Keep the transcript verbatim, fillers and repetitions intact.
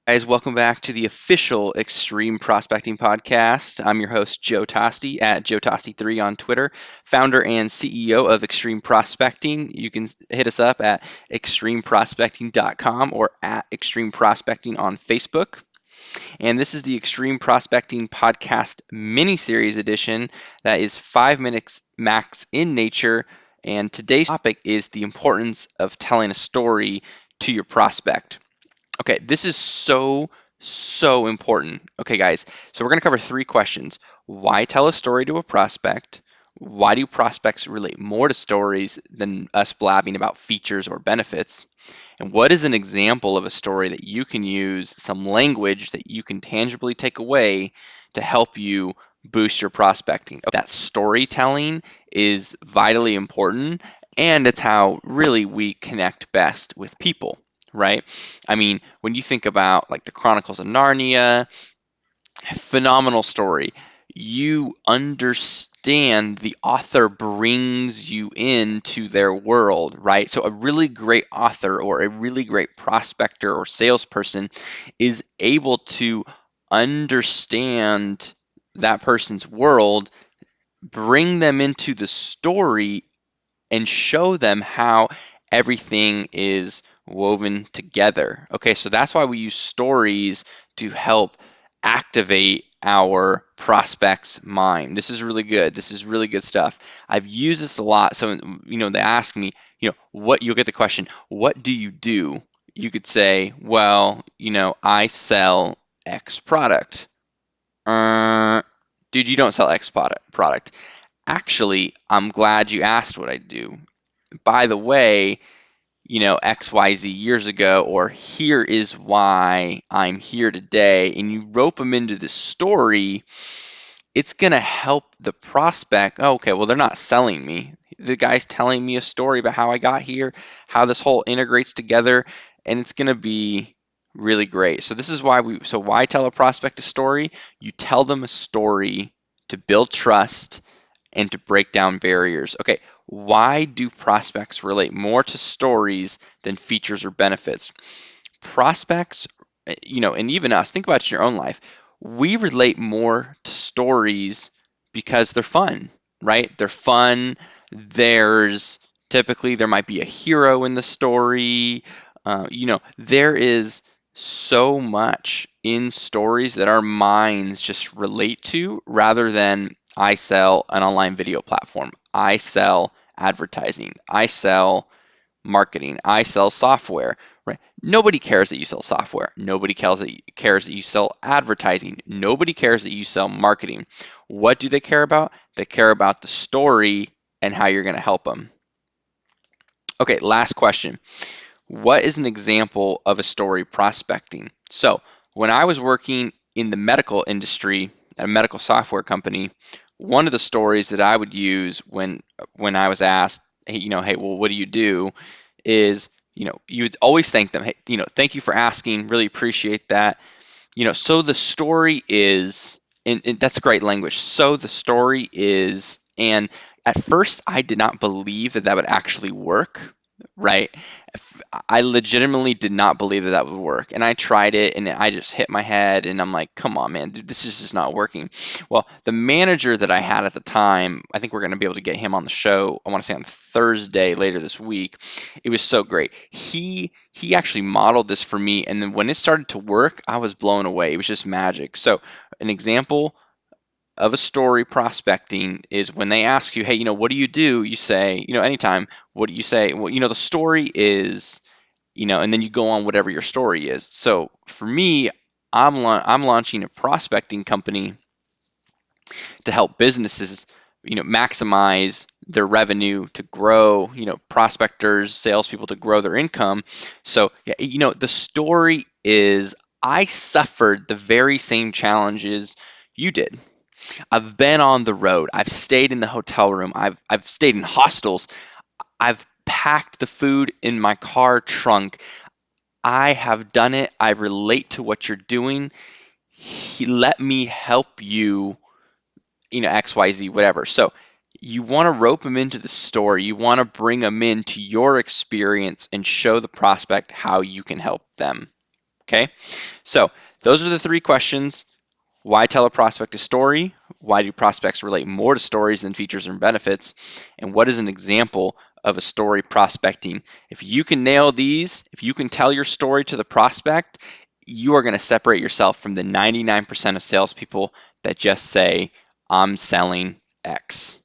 Guys, welcome back to the official Extreme Prospecting Podcast. I'm your host, Joe Tosti, at Joe Tosti three on Twitter, founder and C E O of Extreme Prospecting. You can hit us up at extreme prospecting dot com or at Extreme Prospecting on Facebook. And this is the Extreme Prospecting Podcast mini series edition that is five minutes max in nature. And today's topic is the importance of telling a story to your prospect. Okay, this is so, so important. Okay, guys, so we're going to cover three questions. Why tell a story to a prospect? Why do prospects relate more to stories than us blabbing about features or benefits? And what is an example of a story that you can use, some language that you can tangibly take away to help you boost your prospecting? That storytelling is vitally important, and it's how really we connect best with people, right? I mean, when you think about like the Chronicles of Narnia, phenomenal story. You understand the author brings you into their world, right? So a really great author or a really great prospector or salesperson is able to understand that person's world, bring them into the story, and show them how everything is woven together. Okay, so that's why we use stories to help activate our prospect's mind. This is really good. This is really good stuff. I've used this a lot. So, you know, they ask me, you know, what you'll get the question, what do you do? You could say, well, you know, I sell X product. Uh, dude, you don't sell X product. Product. Actually, I'm glad you asked what I do. By the way, you know, X Y Z years ago, or here is why I'm here today, and you rope them into the story, it's going to help the prospect. Oh, okay, well, they're not selling me. The guy's telling me a story about how I got here, how this whole integrates together, and it's going to be really great. So this is why we, so why tell a prospect a story? You tell them a story to build trust and to break down barriers. Okay, why do prospects relate more to stories than features or benefits? Prospects, eh, you know, and even us, think about it in your own life. We relate more to stories because they're fun, right? They're fun. There's typically there might be a hero in the story. Uh, you know, there is so much in stories that our minds just relate to rather than I sell an online video platform. I sell advertising. I sell marketing. I sell software, right? Nobody cares that you sell software. Nobody cares that you, cares that you sell advertising. Nobody cares that you sell marketing. What do they care about? They care about the story and how you're going to help them. Okay, last question. What is an example of a story prospecting? So, when I was working in the medical industry at a medical software company, one of the stories that I would use when when I was asked, hey, you know, hey, well, what do you do? Is, you know, you would always thank them. Hey, you know, thank you for asking. Really appreciate that. You know, so the story is, and, and that's great language. So the story is, and at first I did not believe that that would actually work, right? I legitimately did not believe that that would work. And I tried it and I just hit my head and I'm like, come on, man, dude, this is just not working. Well, the manager that I had at the time, I think we're going to be able to get him on the show, I want to say on Thursday later this week. It was so great. He he actually modeled this for me. And then when it started to work, I was blown away. It was just magic. So an example of a story prospecting is when they ask you, hey, you know, what do you do? You say, you know, anytime, what do you say? Well, you know, the story is, you know, and then you go on whatever your story is. So for me, I'm la- I'm launching a prospecting company to help businesses, you know, maximize their revenue to grow, you know, prospectors, salespeople to grow their income. So, yeah, you know, the story is I suffered the very same challenges you did. I've been on the road. I've stayed in the hotel room. I've I've stayed in hostels. I've packed the food in my car trunk. I have done it. I relate to what you're doing. He, let me help you, you know, X Y Z, whatever. So you want to rope them into the story. You want to bring them into your experience and show the prospect how you can help them. Okay, so those are the three questions. Why tell a prospect a story? Why do prospects relate more to stories than features and benefits? And what is an example of a story prospecting? If you can nail these, if you can tell your story to the prospect, you are going to separate yourself from the ninety-nine percent of salespeople that just say, I'm selling X.